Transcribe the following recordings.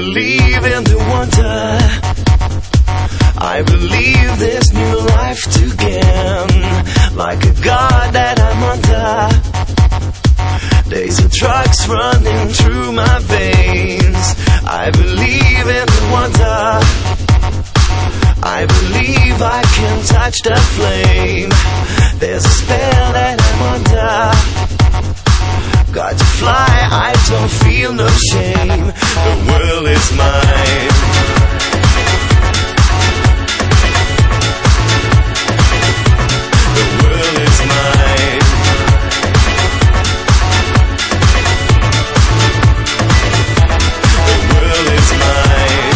believe in the wonder. I believe there's new life to gain. Like a god that I'm under. Days of drugs running through my veins. I believe in the wonder. I believe I can touch the flame. There's a spell that I'm under. Got to fly, I don't feel no shame. The world is mine. The world is mine. The world is mine.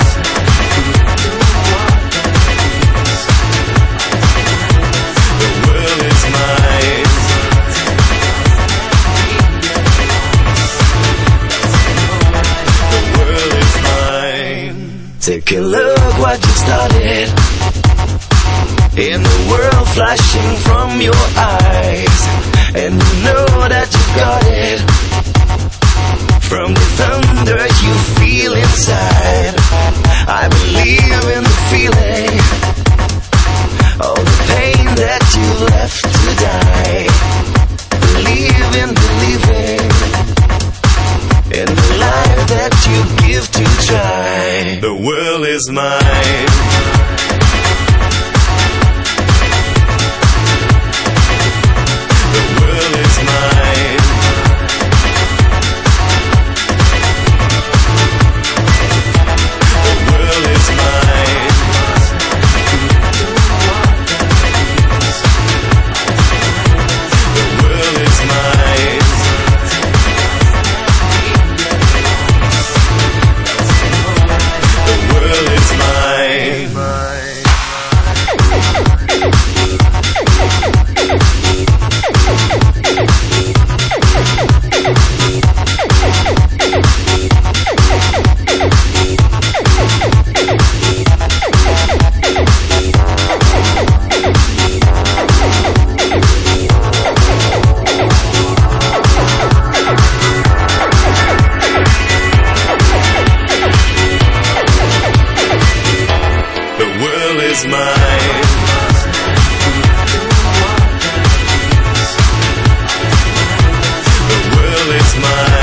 The world is mine. The world is mine. Take a look what you started. In the world flashing from your eyes, and you know that you got it. From the thunder you feel inside, I believe in the feeling. All the pain that you left to die. Believe in believing in the life that you give to try. The world is mine. Is mine. The world is mine.